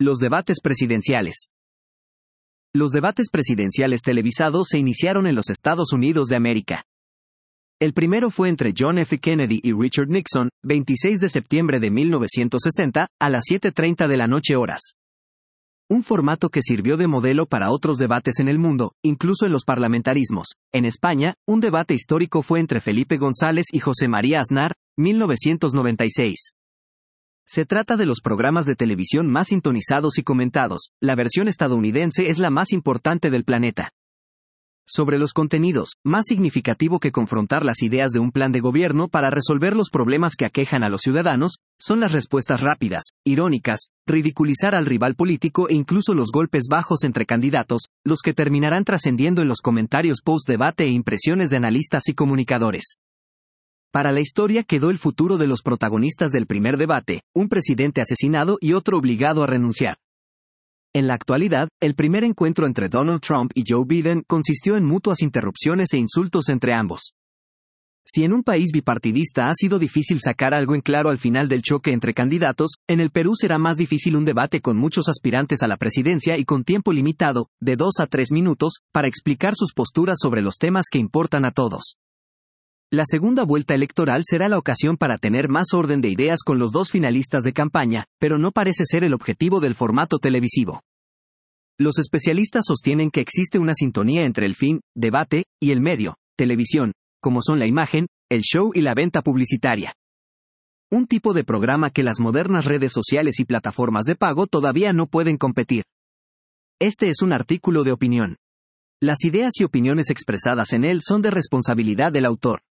Los debates presidenciales. Los debates presidenciales televisados se iniciaron en los Estados Unidos de América. El primero fue entre John F. Kennedy y Richard Nixon, 26 de septiembre de 1960, a las 7:30 de la noche horas. Un formato que sirvió de modelo para otros debates en el mundo, incluso en los parlamentarismos. En España, un debate histórico fue entre Felipe González y José María Aznar, 1996. Se trata de los programas de televisión más sintonizados y comentados. La versión estadounidense es la más importante del planeta. Sobre los contenidos, más significativo que confrontar las ideas de un plan de gobierno para resolver los problemas que aquejan a los ciudadanos, son las respuestas rápidas, irónicas, ridiculizar al rival político e incluso los golpes bajos entre candidatos, los que terminarán trascendiendo en los comentarios post-debate e impresiones de analistas y comunicadores. Para la historia quedó el futuro de los protagonistas del primer debate, un presidente asesinado y otro obligado a renunciar. En la actualidad, el primer encuentro entre Donald Trump y Joe Biden consistió en mutuas interrupciones e insultos entre ambos. Si en un país bipartidista ha sido difícil sacar algo en claro al final del choque entre candidatos, en el Perú será más difícil un debate con muchos aspirantes a la presidencia y con tiempo limitado, de 2 a 3 minutos, para explicar sus posturas sobre los temas que importan a todos. La segunda vuelta electoral será la ocasión para tener más orden de ideas con los dos finalistas de campaña, pero no parece ser el objetivo del formato televisivo. Los especialistas sostienen que existe una sintonía entre el fin, debate, y el medio, televisión, como son la imagen, el show y la venta publicitaria. Un tipo de programa que las modernas redes sociales y plataformas de pago todavía no pueden competir. Este es un artículo de opinión. Las ideas y opiniones expresadas en él son de responsabilidad del autor.